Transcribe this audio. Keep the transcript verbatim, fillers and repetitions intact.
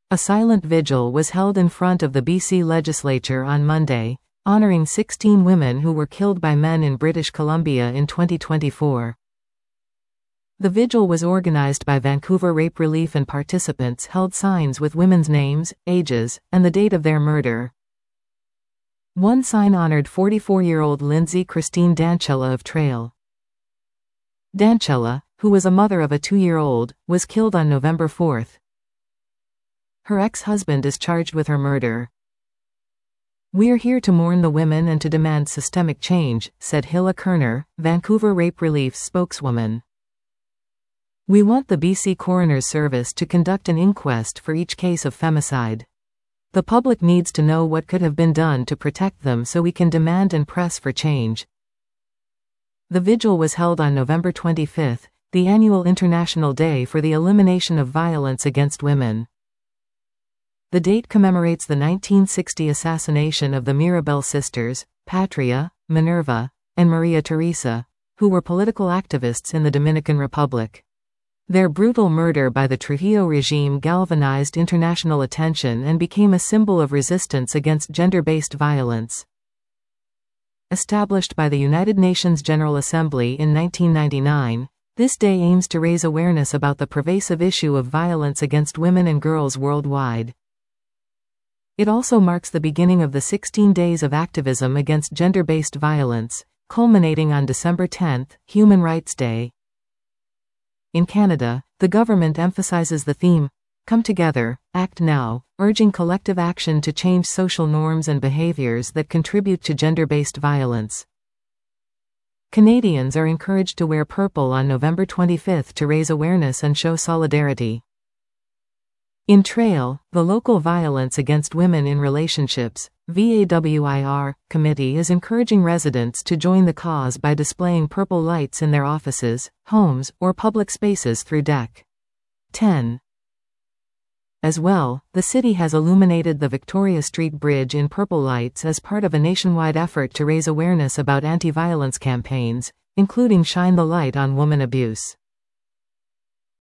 A silent vigil was held in front of the B C legislature on Monday, honouring sixteen women who were killed by men in British Columbia in twenty twenty-four. The vigil was organised by Vancouver Rape Relief, and participants held signs with women's names, ages, and the date of their murder. One sign honoured forty-four-year-old Lindsay Christine Dancella of Trail. Dancella, who was a mother of a two-year-old, was killed on November fourth. Her ex-husband is charged with her murder. "We're here to mourn the women and to demand systemic change," said Hilla Kerner, Vancouver Rape Relief's spokeswoman. "We want the B C Coroner's Service to conduct an inquest for each case of femicide. The public needs to know what could have been done to protect them so we can demand and press for change." The vigil was held on November twenty-fifth, the annual International Day for the Elimination of Violence Against Women. The date commemorates the nineteen sixty assassination of the Mirabel sisters, Patria, Minerva, and Maria Teresa, who were political activists in the Dominican Republic. Their brutal murder by the Trujillo regime galvanized international attention and became a symbol of resistance against gender-based violence. Established by the United Nations General Assembly in nineteen ninety-nine, this day aims to raise awareness about the pervasive issue of violence against women and girls worldwide. It also marks the beginning of the sixteen days of activism against gender-based violence, culminating on December tenth, Human Rights Day. In Canada, the government emphasizes the theme, "Come Together, Act Now," urging collective action to change social norms and behaviors that contribute to gender-based violence. Canadians are encouraged to wear purple on November twenty-fifth to raise awareness and show solidarity. In Trail, the local Violence Against Women in Relationships (V A W I R) committee is encouraging residents to join the cause by displaying purple lights in their offices, homes, or public spaces through Deck ten. As well, the city has illuminated the Victoria Street Bridge in purple lights as part of a nationwide effort to raise awareness about anti-violence campaigns, including Shine the Light on Woman Abuse.